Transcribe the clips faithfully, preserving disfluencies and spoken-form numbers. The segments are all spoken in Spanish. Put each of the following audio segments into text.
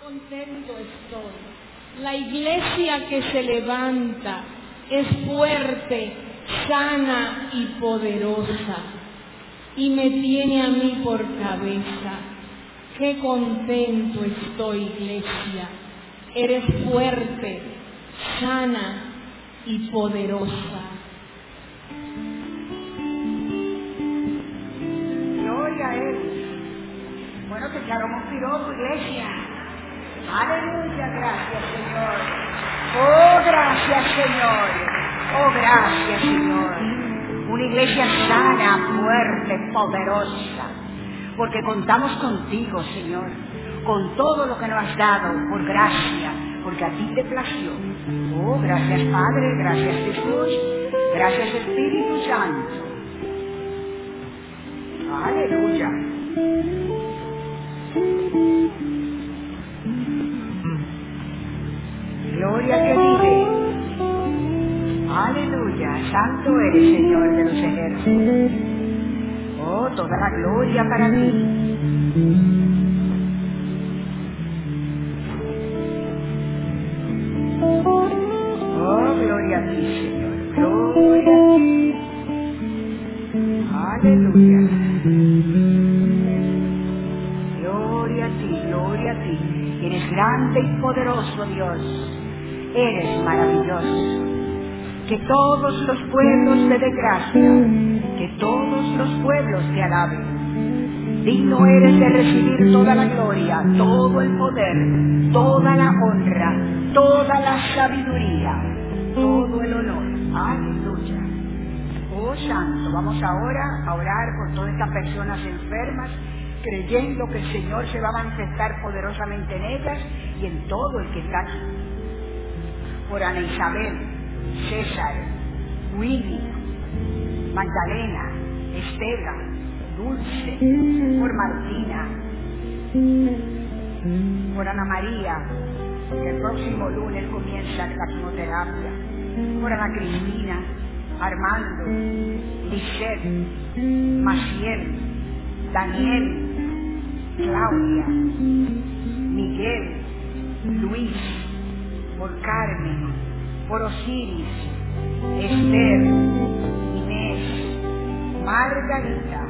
contento estoy. La iglesia que se levanta es fuerte, sana y poderosa, y me tiene a mí por cabeza. Qué contento estoy, iglesia. Eres fuerte, sana y poderosa. Gloria a Él. Bueno, te echaron un piropo, iglesia. Aleluya, gracias, Señor. Oh, gracias, Señor. Oh, gracias, Señor. Una iglesia sana, fuerte, poderosa. Porque contamos contigo, Señor. Con todo lo que nos has dado, por gracia, porque a ti te plació. Oh, gracias, Padre. Gracias, Jesús. Gracias, Espíritu Santo. Aleluya. Gloria que vive. Aleluya. Santo eres, Señor de los ejércitos. Oh, toda la gloria para ti. Oh, gloria a ti, Señor. Gloria a ti. Aleluya. Gloria a ti, gloria a ti. Eres grande y poderoso, Dios. Eres maravilloso. Que todos los pueblos te den gracia. Que todos los pueblos te alaben. Digno eres de recibir toda la gloria, todo el poder, toda la honra, toda la sabiduría, todo el honor. Aleluya. Oh, Santo, vamos ahora a orar por todas estas personas enfermas, creyendo que el Señor se va a manifestar poderosamente en ellas y en todo el que está aquí. Por Ana Isabel, César, Willy, Magdalena, Estela, Dulce, por Martina, por Ana María, que el próximo lunes comienza la quimioterapia, por Ana Cristina, Armando, Lisette, Maciel, Daniel, Claudia, Miguel, Luis, por Carmen, por Osiris, Esther, Inés, Margarita,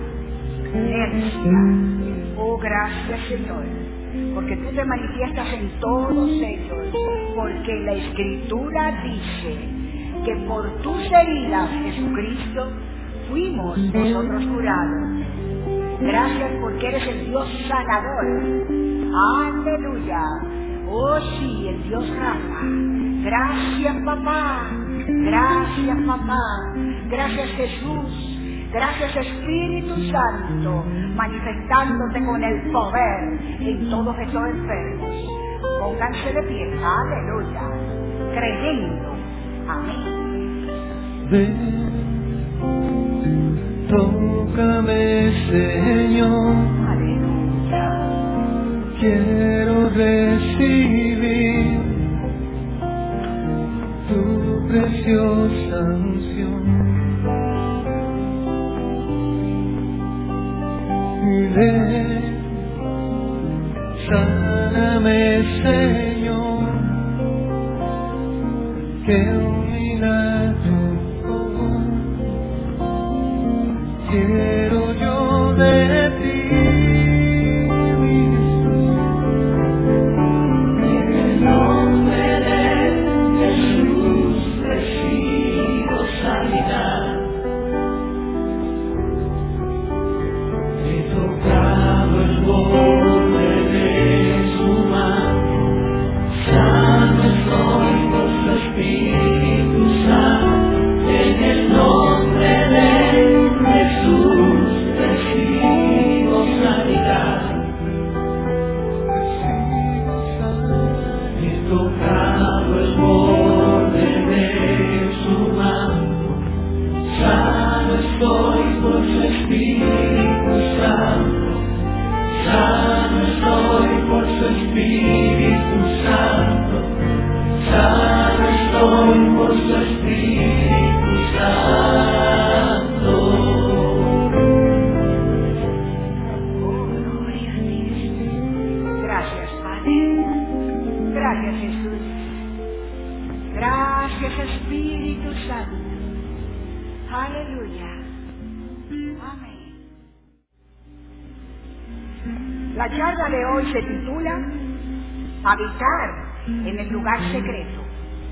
Nercia. Oh, gracias, Señor, porque tú te manifiestas en todos ellos, porque la Escritura dice que por tus heridas, Jesucristo, fuimos nosotros curados. Gracias porque eres el Dios sanador. Aleluya. Oh, sí, el Dios Rafa. Gracias, papá. Gracias, papá. Gracias, Jesús. Gracias, Espíritu Santo, manifestándote con el poder en todos estos enfermos. Pónganse de pie. Aleluya. Creyendo. Amén. Ven, tócame, Señor. Aleluya. Quiero recibir tu preciosa unción. Ven, sáname, Señor, que un milagro quiero yo de ti. En el nombre de Jesús recibo sanidad. He tocado el borde de su mano, sano estoy por su espíritu. Gracias, Espíritu Santo. Aleluya. Amén. La charla de hoy se titula Habitar en el lugar secreto.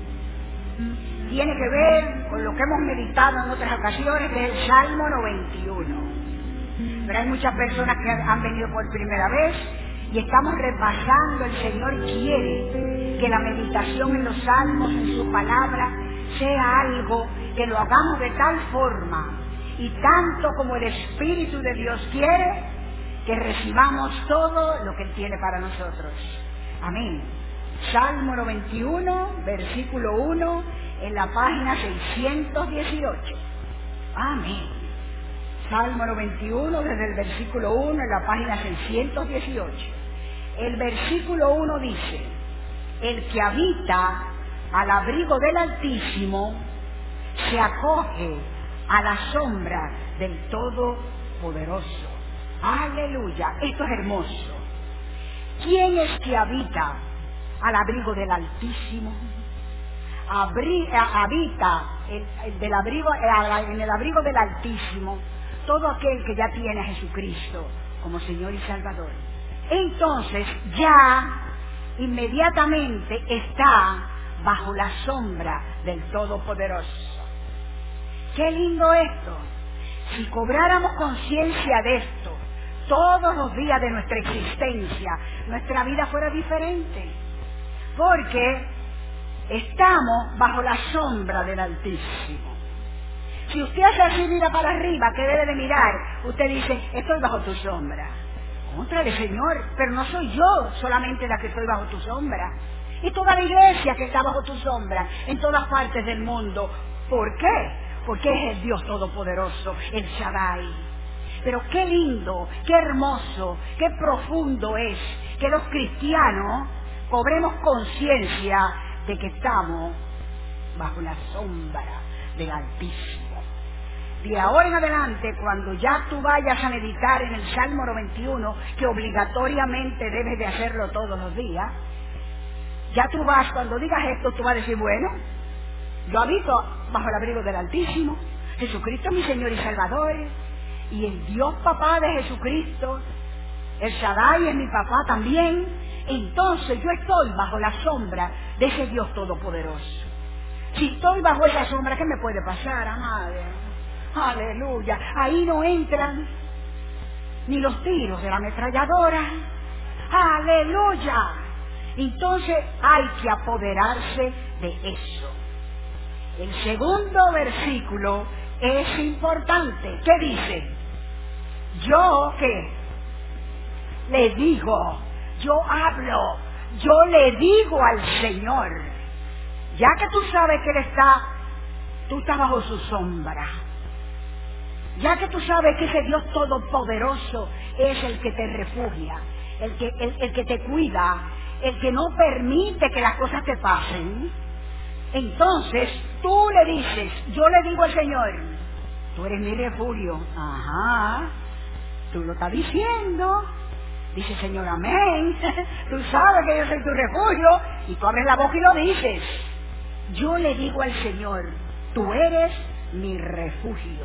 Tiene que ver con lo que hemos meditado en otras ocasiones, que es el Salmo noventa y uno. Pero hay muchas personas que han venido por primera vez y estamos repasando. El Señor quiere que la meditación en los salmos, en su palabra, sea algo que lo hagamos de tal forma y tanto como el Espíritu de Dios quiere, que recibamos todo lo que Él tiene para nosotros. Amén. Salmo noventa y uno, versículo uno, en la página seiscientos dieciocho. Amén. Salmo noventa y uno, desde el versículo uno, en la página seiscientos dieciocho. El versículo uno dice: el que habita al abrigo del Altísimo se acoge a la sombra del Todopoderoso. Aleluya, esto es hermoso. ¿Quién es que habita al abrigo del Altísimo? Abri, habita el, el del abrigo, en el abrigo del Altísimo todo aquel que ya tiene a Jesucristo como Señor y Salvador. Entonces ya inmediatamente está bajo la sombra del Todopoderoso. ¡Qué lindo esto! Si cobráramos conciencia de esto todos los días de nuestra existencia, nuestra vida fuera diferente. Porque estamos bajo la sombra del Altísimo. Si usted hace así, mira para arriba, ¿qué debe de mirar? Usted dice: estoy bajo tu sombra. Contrale, Señor, pero no soy yo solamente la que estoy bajo tu sombra. Y toda la iglesia que está bajo tu sombra, en todas partes del mundo. ¿Por qué? Porque es el Dios Todopoderoso, el Shaddai. Pero qué lindo, qué hermoso, qué profundo es que los cristianos cobremos conciencia de que estamos bajo la sombra del Altísimo. De ahora en adelante, cuando ya tú vayas a meditar en el Salmo noventa y uno, que obligatoriamente debes de hacerlo todos los días, ya tú vas, cuando digas esto, tú vas a decir: bueno, yo habito bajo el abrigo del Altísimo, Jesucristo es mi Señor y Salvador, y el Dios Papá de Jesucristo, el Shaddai es mi papá también. Entonces yo estoy bajo la sombra de ese Dios Todopoderoso. Si estoy bajo esa sombra, ¿qué me puede pasar, amada? Aleluya. Ahí no entran ni los tiros de la ametralladora. Aleluya. Entonces hay que apoderarse de eso. El segundo versículo es importante. ¿Qué dice? Yo que le digo, yo hablo, yo le digo al Señor, ya que tú sabes que Él está, tú estás bajo su sombra, ya que tú sabes que ese Dios Todopoderoso es el que te refugia, el que, el, el que te cuida, el que no permite que las cosas te pasen, entonces tú le dices, yo le digo al Señor, tú eres mi refugio. Ajá, tú lo estás diciendo. Dice: Señor, amén. Tú sabes que yo soy tu refugio. Y tú abres la boca y lo dices. Yo le digo al Señor, tú eres mi refugio,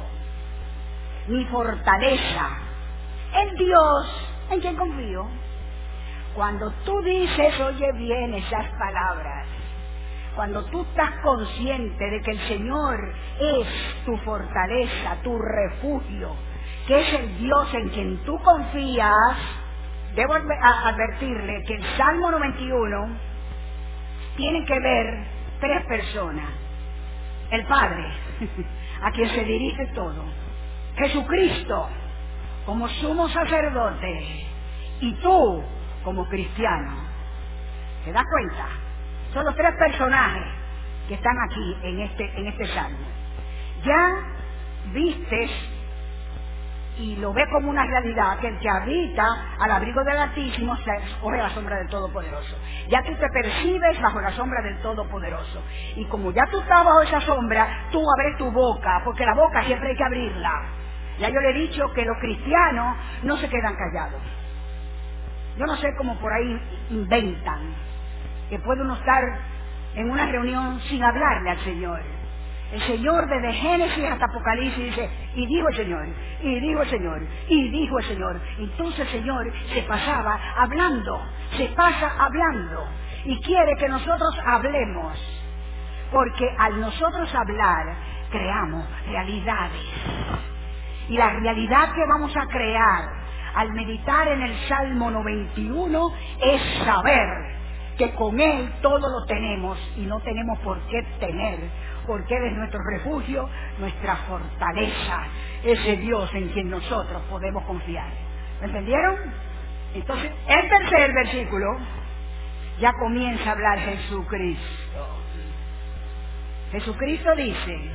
mi fortaleza, el Dios en quien confío. Cuando tú dices, oye bien esas palabras, cuando tú estás consciente de que el Señor es tu fortaleza, tu refugio, que es el Dios en quien tú confías, debo advertirle que el Salmo noventa y uno tiene que ver tres personas: el Padre, a quien se dirige todo; Jesucristo como sumo sacerdote; y tú como cristiano. ¿Te das cuenta? Son los tres personajes que están aquí en este, en este salmo. Ya vistes y lo ve como una realidad que el que habita al abrigo del Altísimo se escoge a la sombra del Todopoderoso. Ya tú te percibes bajo la sombra del Todopoderoso. Y como ya tú estás bajo esa sombra, tú abres tu boca, porque la boca siempre hay que abrirla. Ya yo le he dicho que los cristianos no se quedan callados. Yo no sé cómo por ahí inventan que puede uno estar en una reunión sin hablarle al Señor. El Señor desde Génesis hasta Apocalipsis dice, y dijo el Señor, y dijo el Señor, y dijo el Señor. Entonces el Señor se pasaba hablando, se pasa hablando, y quiere que nosotros hablemos, porque al nosotros hablar, creamos realidades. Y la realidad que vamos a crear al meditar en el Salmo noventa y uno es saber que con Él todo lo tenemos y no tenemos por qué temer, porque Él es nuestro refugio, nuestra fortaleza, ese Dios en quien nosotros podemos confiar. ¿Me entendieron? Entonces, el tercer versículo ya comienza a hablar Jesucristo. Jesucristo dice,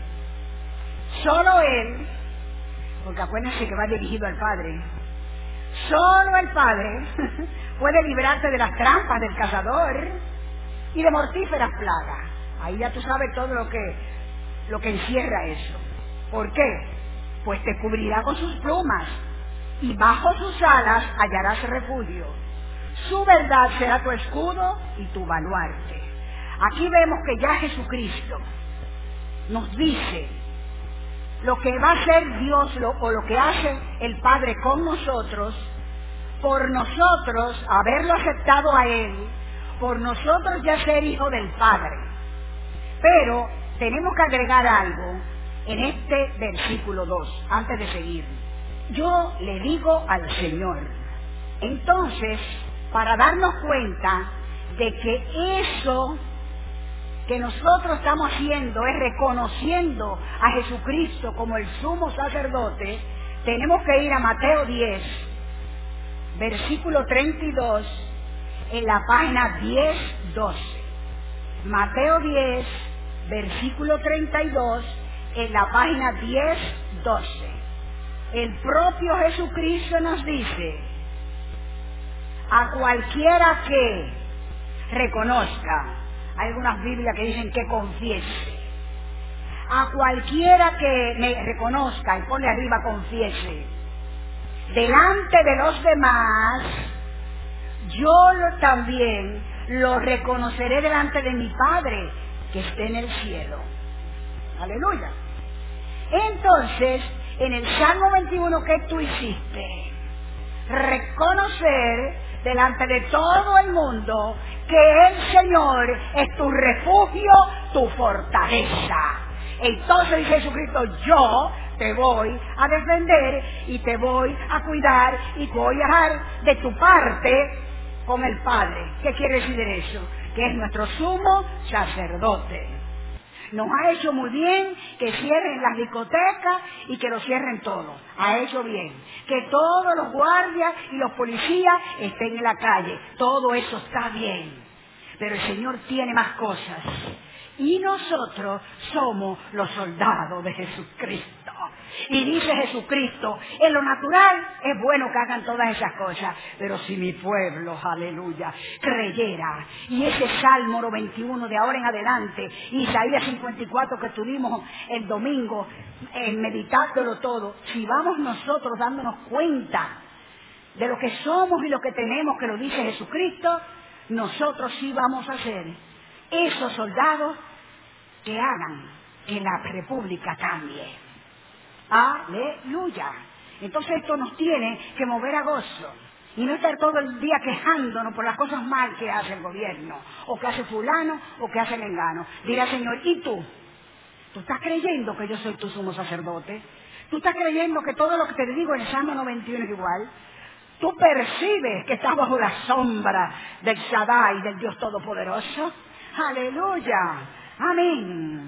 solo Él, porque acuérdense que va dirigido al Padre, solo el Padre puede librarte de las trampas del cazador y de mortíferas plagas. Ahí ya tú sabes todo lo que, lo que encierra eso. ¿Por qué? Pues te cubrirá con sus plumas y bajo sus alas hallarás refugio. Su verdad será tu escudo y tu baluarte. Aquí vemos que ya Jesucristo nos dice lo que va a hacer Dios lo, o lo que hace el Padre con nosotros, por nosotros haberlo aceptado a Él, por nosotros ya ser hijo del Padre. Pero tenemos que agregar algo en este versículo dos, antes de seguir. Yo le digo al Señor. Entonces, para darnos cuenta de que eso que nosotros estamos haciendo es reconociendo a Jesucristo como el sumo sacerdote, tenemos que ir a Mateo diez, versículo treinta y dos, en la página diez doce. Mateo diez, versículo treinta y dos, en la página diez doce. El propio Jesucristo nos dice, a cualquiera que reconozca, hay algunas Biblias que dicen que confiese, a cualquiera que me reconozca, y pone arriba confiese, delante de los demás, yo lo, también lo reconoceré delante de mi Padre que esté en el cielo. Aleluya. Entonces, en el Salmo veintiuno, ¿qué tú hiciste? Reconocer delante de todo el mundo que el Señor es tu refugio, tu fortaleza. Entonces dice Jesucristo, yo te voy a defender y te voy a cuidar y te voy a dar de tu parte con el Padre. ¿Qué quiere decir eso? Que es nuestro sumo sacerdote. Nos ha hecho muy bien que cierren las discotecas y que lo cierren todo. Ha hecho bien. Que todos los guardias y los policías estén en la calle. Todo eso está bien. Pero el Señor tiene más cosas. Y nosotros somos los soldados de Jesucristo. Y dice Jesucristo, en lo natural es bueno que hagan todas esas cosas, pero si mi pueblo, aleluya, creyera, y ese Salmo noventa y uno de ahora en adelante, Isaías cincuenta y cuatro que tuvimos el domingo, eh, meditándolo todo, si vamos nosotros dándonos cuenta de lo que somos y lo que tenemos, que lo dice Jesucristo, nosotros sí vamos a ser esos soldados que hagan que la república cambie. Aleluya. Entonces esto nos tiene que mover a gozo y no estar todo el día quejándonos por las cosas mal que hace el gobierno, o que hace fulano, o que hace mengano. Dirá Señor, ¿y tú? ¿Tú estás creyendo que yo soy tu sumo sacerdote? ¿Tú estás creyendo que todo lo que te digo en el Salmo noventa y uno es igual? ¿Tú percibes que estás bajo la sombra del Shaddai, del Dios Todopoderoso? ¡Aleluya! ¡Amén!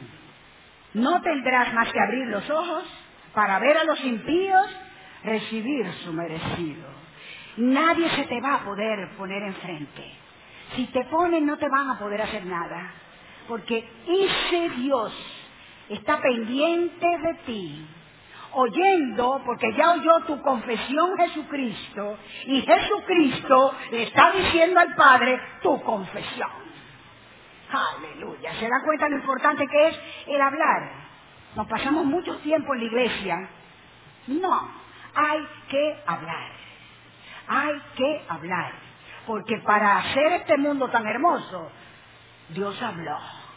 No tendrás más que abrir los ojos para ver a los impíos recibir su merecido. Nadie se te va a poder poner enfrente. Si te ponen, no te van a poder hacer nada, porque ese Dios está pendiente de ti, oyendo, porque ya oyó tu confesión Jesucristo, y Jesucristo le está diciendo al Padre tu confesión. Aleluya. ¿Se dan cuenta lo importante que es el hablar? Nos pasamos mucho tiempo en la iglesia. No, hay que hablar. Hay que hablar. Porque para hacer este mundo tan hermoso, Dios habló.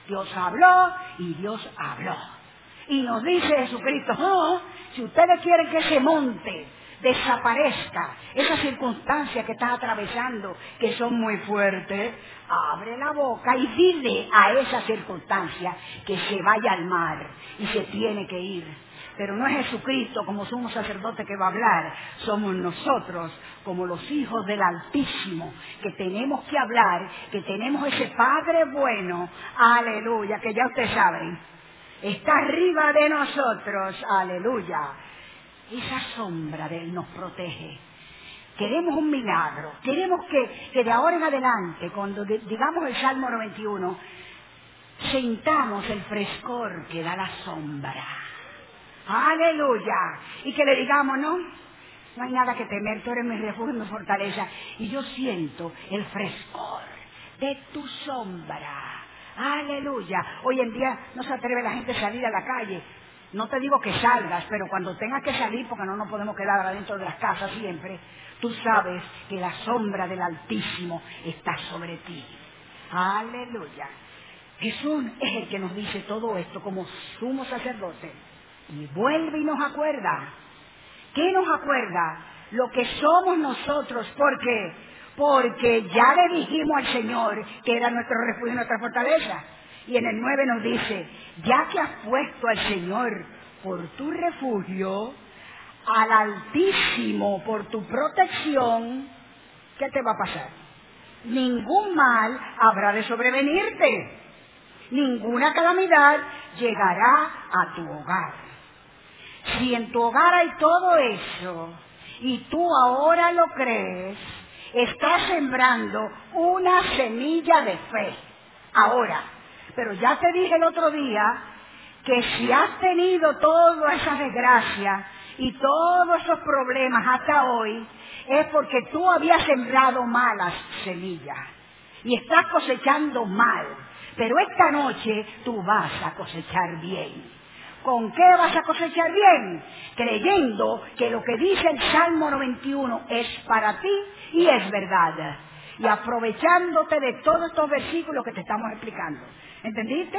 Dios habló y Dios habló. Y nos dice Jesucristo, no, si ustedes quieren que ese monte desaparezca, esas circunstancias que estás atravesando, que son muy fuertes, abre la boca y dile a esa circunstancia que se vaya al mar y se tiene que ir. Pero no es Jesucristo como sumo sacerdote que va a hablar, somos nosotros como los hijos del Altísimo que tenemos que hablar, que tenemos ese Padre bueno, aleluya, que ya ustedes saben, está arriba de nosotros, aleluya. Esa sombra de Él nos protege. Queremos un milagro, queremos que, que de ahora en adelante, cuando de, digamos el Salmo noventa y uno, sintamos el frescor que da la sombra. ¡Aleluya! Y que le digamos, no, no hay nada que temer, tú eres mi refugio y mi fortaleza. Y yo siento el frescor de tu sombra. ¡Aleluya! Hoy en día no se atreve la gente a salir a la calle. No te digo que salgas, pero cuando tengas que salir, porque no nos podemos quedar adentro de las casas siempre, tú sabes que la sombra del Altísimo está sobre ti. ¡Aleluya! Jesús es el que nos dice todo esto como sumo sacerdote. Y vuelve y nos acuerda. ¿Qué nos acuerda? Lo que somos nosotros. ¿Por qué? Porque ya le dijimos al Señor que era nuestro refugio y nuestra fortaleza. Y en el nueve nos dice, ya que has puesto al Señor por tu refugio, al Altísimo por tu protección, ¿qué te va a pasar? Ningún mal habrá de sobrevenirte. Ninguna calamidad llegará a tu hogar. Si en tu hogar hay todo eso y tú ahora lo crees, estás sembrando una semilla de fe. Ahora, pero ya te dije el otro día que si has tenido todas esas desgracias y todos esos problemas hasta hoy, es porque tú habías sembrado malas semillas y estás cosechando mal. Pero esta noche tú vas a cosechar bien. ¿Con qué vas a cosechar bien? Creyendo que lo que dice el Salmo noventa y uno es para ti y es verdad. Y aprovechándote de todos estos versículos que te estamos explicando. ¿Entendiste?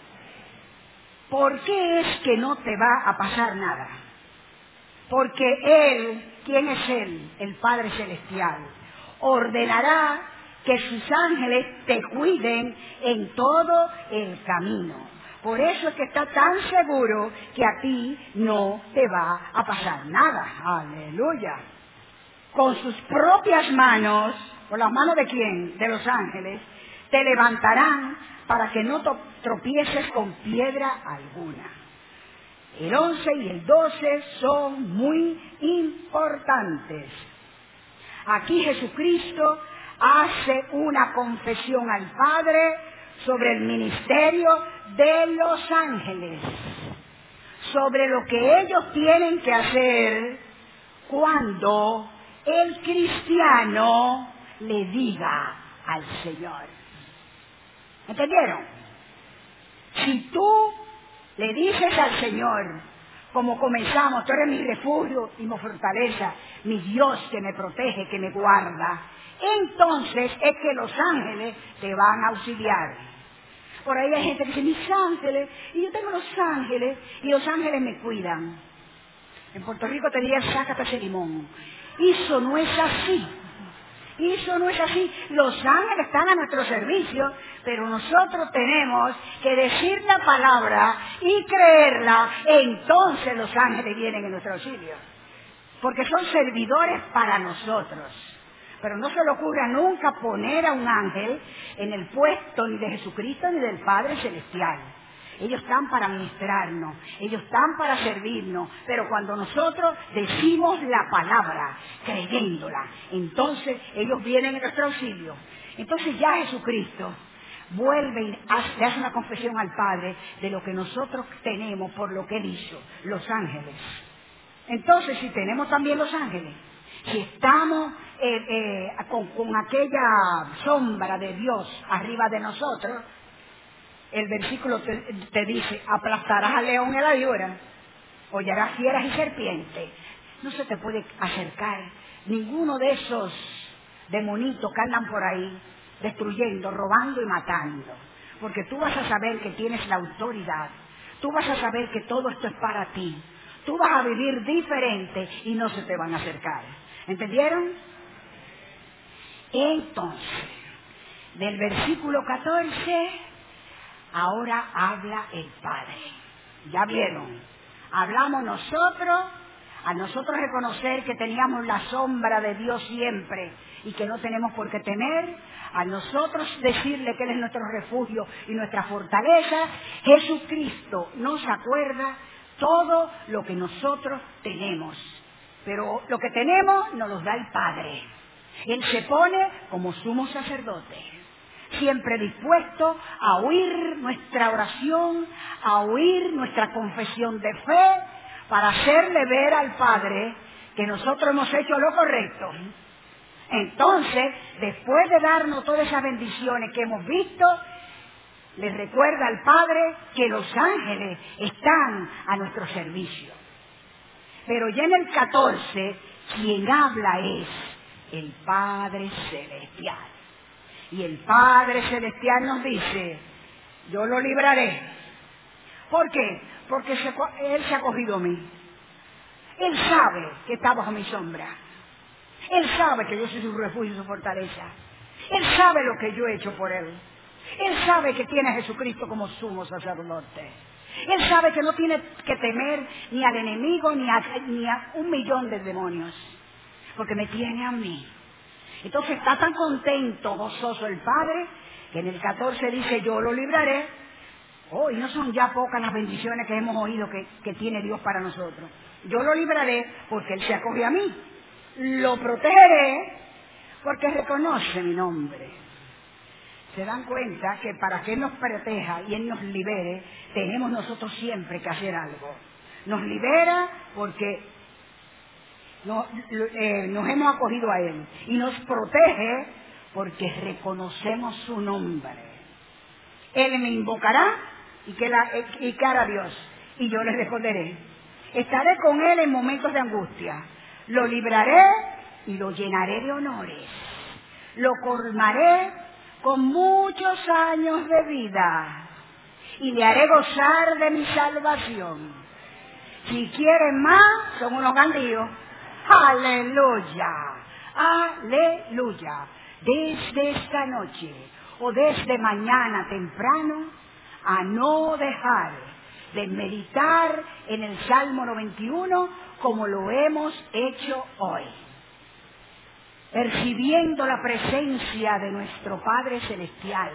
¿Por qué es que no te va a pasar nada? Porque Él, ¿quién es Él? El Padre Celestial. Ordenará que sus ángeles te cuiden en todo el camino. Por eso es que está tan seguro que a ti no te va a pasar nada. Aleluya. Con sus propias manos, ¿con las manos de quién? De los ángeles, te levantarán para que no tropieces con piedra alguna. El once y el doce son muy importantes. Aquí Jesucristo hace una confesión al Padre sobre el ministerio de los ángeles, sobre lo que ellos tienen que hacer cuando el cristiano le diga al Señor. ¿Entendieron? Si tú le dices al Señor, como comenzamos, tú eres mi refugio y mi fortaleza, mi Dios que me protege, que me guarda, entonces es que los ángeles te van a auxiliar. Por ahí hay gente que dice, mis ángeles, y yo tengo los ángeles, y los ángeles me cuidan. En Puerto Rico te dirían, sácate ese limón. Eso no es así. Eso no es así. Los ángeles están a nuestro servicio, pero nosotros tenemos que decir la palabra y creerla, entonces los ángeles vienen en nuestro auxilio. Porque son servidores para nosotros. Pero no se le ocurra nunca poner a un ángel en el puesto ni de Jesucristo ni del Padre Celestial. Ellos están para ministrarnos, ellos están para servirnos, pero cuando nosotros decimos la palabra, creyéndola, entonces ellos vienen en nuestro auxilio. Entonces ya Jesucristo vuelve y hace, hace una confesión al Padre de lo que nosotros tenemos por lo que Él hizo, los ángeles. Entonces, si tenemos también los ángeles, si estamos eh, eh, con, con aquella sombra de Dios arriba de nosotros, el versículo te, te dice, aplastarás al león y la víbora, hollarás fieras y serpientes. No se te puede acercar ninguno de esos demonitos que andan por ahí destruyendo, robando y matando. porque tú vas a saber que tienes la autoridad, tú vas a saber que todo esto es para ti, tú vas a vivir diferente y no se te van a acercar. ¿Entendieron? Entonces, del versículo catorce, ahora habla el Padre. ¿Ya vieron? Hablamos nosotros, a nosotros reconocer que teníamos la sombra de Dios siempre y que no tenemos por qué temer, a nosotros decirle que Él es nuestro refugio y nuestra fortaleza. Jesucristo nos acuerda todo lo que nosotros tenemos, pero lo que tenemos nos lo da el Padre. Él se pone como sumo sacerdote, siempre dispuesto a oír nuestra oración, a oír nuestra confesión de fe, para hacerle ver al Padre que nosotros hemos hecho lo correcto. Entonces, después de darnos todas esas bendiciones que hemos visto, les recuerda al Padre que los ángeles están a nuestro servicio. Pero ya en el catorce, quien habla es el Padre Celestial. Y el Padre Celestial nos dice, yo lo libraré. ¿Por qué? Porque se, Él se ha cogido a mí. Él sabe que está bajo mi sombra. Él sabe que yo soy su refugio y su fortaleza. Él sabe lo que yo he hecho por Él. Él sabe que tiene a Jesucristo como sumo sacerdote. Él sabe que no tiene que temer ni al enemigo ni a, ni a un millón de demonios, porque me tiene a mí. Entonces está tan contento, gozoso el Padre, que en el catorce dice, yo lo libraré. Oh, y no son ya pocas las bendiciones que hemos oído que, que tiene Dios para nosotros. Yo lo libraré porque Él se acoge a mí. Lo protegeré porque reconoce mi nombre. Se dan cuenta que para que Él nos proteja y Él nos libere, tenemos nosotros siempre que hacer algo. Nos libera porque no, eh, nos hemos acogido a Él. Y nos protege porque reconocemos su nombre. Él me invocará y que, la, y que hará Dios. Y yo le responderé. Estaré con Él en momentos de angustia. Lo libraré y lo llenaré de honores. Lo colmaré con muchos años de vida y le haré gozar de mi salvación. Si quieren más, son unos gandíos. ¡Aleluya! ¡Aleluya! Desde esta noche o desde mañana temprano, a no dejar de meditar en el Salmo noventa y uno como lo hemos hecho hoy, percibiendo la presencia de nuestro Padre Celestial,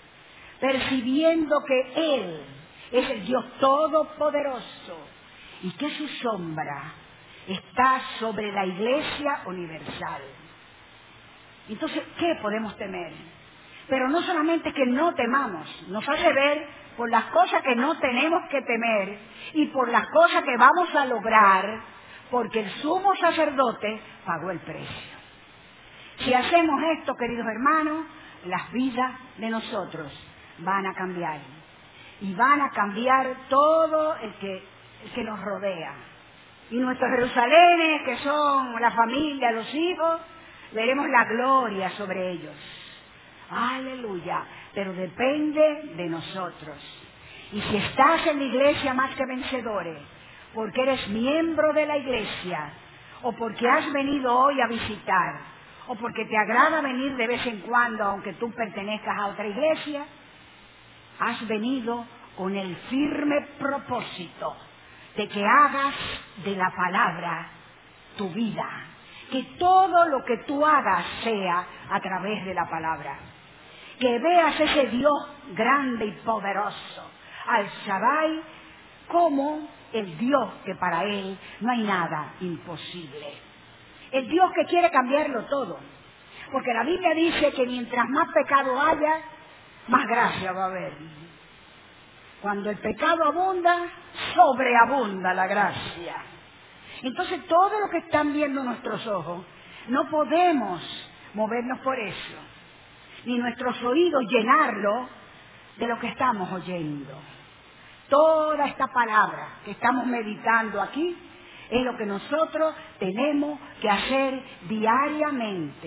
percibiendo que Él es el Dios Todopoderoso y que su sombra está sobre la Iglesia universal. Entonces, ¿qué podemos temer? Pero no solamente que no temamos, nos hace ver por las cosas que no tenemos que temer y por las cosas que vamos a lograr, porque el sumo sacerdote pagó el precio. Si hacemos esto, queridos hermanos, las vidas de nosotros van a cambiar. Y van a cambiar todo el que, el que nos rodea. Y nuestros Jerusalénes, que son la familia, los hijos, veremos la gloria sobre ellos. Aleluya. Pero depende de nosotros. Y si estás en la iglesia más que vencedores, porque eres miembro de la iglesia, o porque has venido hoy a visitar, o porque te agrada venir de vez en cuando, aunque tú pertenezcas a otra iglesia, has venido con el firme propósito de que hagas de la palabra tu vida, que todo lo que tú hagas sea a través de la palabra, que veas ese Dios grande y poderoso, al Shaddai, como el Dios que para Él no hay nada imposible. El Dios que quiere cambiarlo todo. Porque la Biblia dice que mientras más pecado haya, más gracia va a haber. Cuando el pecado abunda, sobreabunda la gracia. Entonces todo lo que están viendo nuestros ojos, no podemos movernos por eso. Ni nuestros oídos llenarlo de lo que estamos oyendo. Toda esta palabra que estamos meditando aquí es lo que nosotros tenemos que hacer diariamente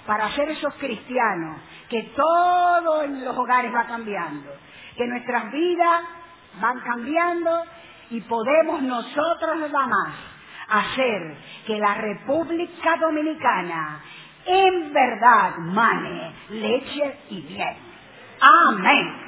para ser esos cristianos, que todo en los hogares va cambiando, que nuestras vidas van cambiando y podemos nosotros nada más hacer que la República Dominicana en verdad mane leche y miel. Amén.